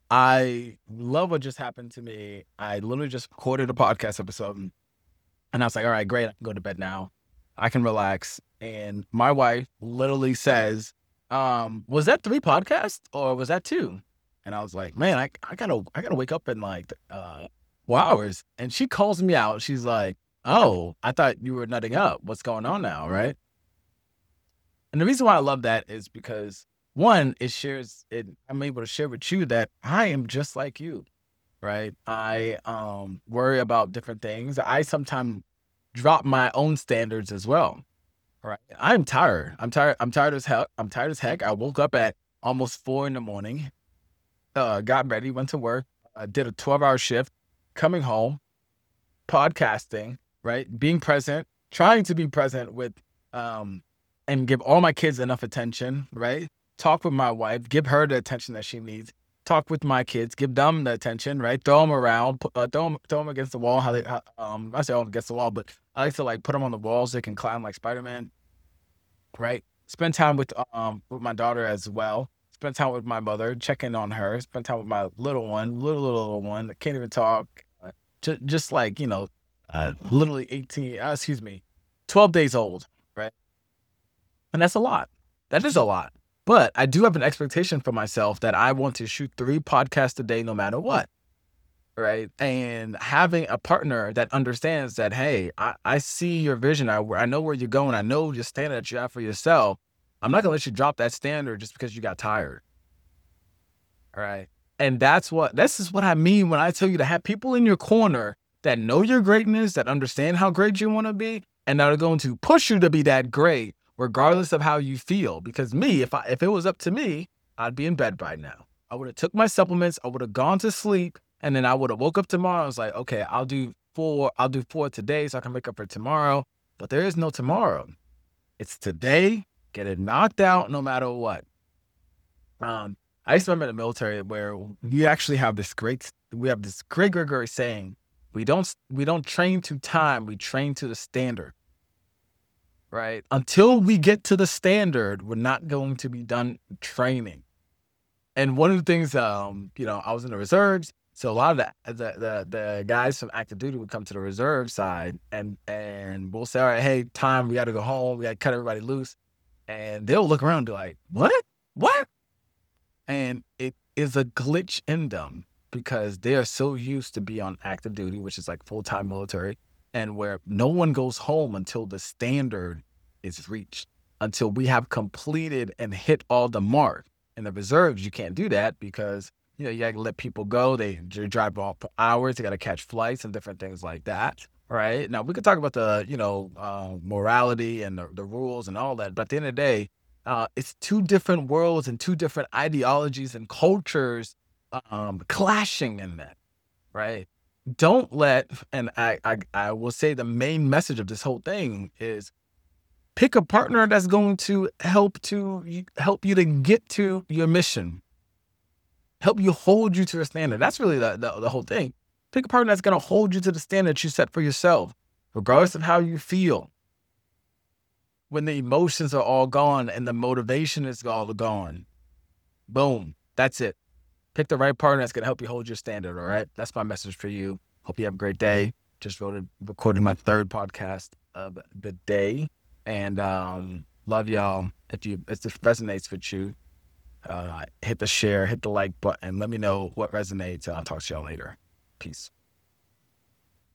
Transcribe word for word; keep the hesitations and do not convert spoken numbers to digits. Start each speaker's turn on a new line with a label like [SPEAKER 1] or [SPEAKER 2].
[SPEAKER 1] I love what just happened to me. I literally just recorded a podcast episode and I was like, all right, great. I can go to bed now. I can relax. And my wife literally says, um, was that three podcasts or was that two? And I was like, man, I, I gotta, I gotta wake up in like, uh, four hours. And she calls me out. She's like, oh, I thought you were nutting up. What's going on now? Right. And the reason why I love that is because one, it shares it. I'm able to share with you that I am just like you, right? I um worry about different things. I sometimes drop my own standards as well. Right. I'm tired. I'm tired. I'm tired as hell. I'm tired as heck. I woke up at almost four in the morning, uh, got ready, went to work, uh, did a twelve hour shift, coming home, podcasting, right? Being present, trying to be present with, um, and give all my kids enough attention, right? Talk with my wife, give her the attention that she needs. Talk with my kids, give them the attention, right? Throw them around, pu- uh, throw them, throw them against the wall. How they, how, um, I say all against the wall, but I like to like put them on the walls. So they can climb like Spider Man, right? Spend time with um with my daughter as well. Spend time with my mother, check in on her. Spend time with my little one, little little, little one that can't even talk. Uh, just just like you know, uh, literally eighteen. Uh, excuse me, twelve days old, right? And that's a lot. That is a lot. But I do have an expectation for myself that I want to shoot three podcasts a day, no matter what, right? And having a partner that understands that, hey, I, I see your vision. I, I know where you're going. I know your standard that you have for yourself. I'm not going to let you drop that standard just because you got tired, right? And that's what, this is what I mean when I tell you to have people in your corner that know your greatness, that understand how great you want to be, and that are going to push you to be that great, regardless of how you feel. Because me, if I, if it was up to me, I'd be in bed by now. I would have took my supplements. I would have gone to sleep. And then I would have woke up tomorrow. I was like, okay, I'll do four. I'll do four today so I can make up for tomorrow. But there is no tomorrow. It's today. Get it knocked out no matter what. Um, I used to remember in the military where we actually have this great, we have this great, great, great saying. We don't, we don't train to time. We train to the standard, right? Until we get to the standard, we're not going to be done training. And one of the things, um, you know, I was in the reserves. So a lot of the, the the the guys from active duty would come to the reserve side and and we'll say, all right, hey, time, we got to go home. We got to cut everybody loose. And they'll look around and be like, what? What? And it is a glitch in them because they are so used to be on active duty, which is like full-time military, and where no one goes home until the standard is reached, until we have completed and hit all the mark. In the reserves, you can't do that because, you know, you got to let people go. They, they drive off for hours. They got to catch flights and different things like that. Right. Now, we could talk about the, you know, uh, morality and the, the rules and all that. But at the end of the day, uh, it's two different worlds and two different ideologies and cultures um, clashing in that. Right. Don't let, and I, I, I will say the main message of this whole thing is pick a partner that's going to help to help you to get to your mission, help you hold you to a standard. That's really the, the, the whole thing. Pick a partner that's going to hold you to the standard you set for yourself, regardless of how you feel. When the emotions are all gone and the motivation is all gone, boom, that's it. Pick the right partner that's going to help you hold your standard, all right? That's my message for you. Hope you have a great day. Just wrote recording my third podcast of the day. And um, love y'all. If you if this resonates with you, uh, hit the share, hit the like button. Let me know what resonates. And I'll talk to y'all later. Peace.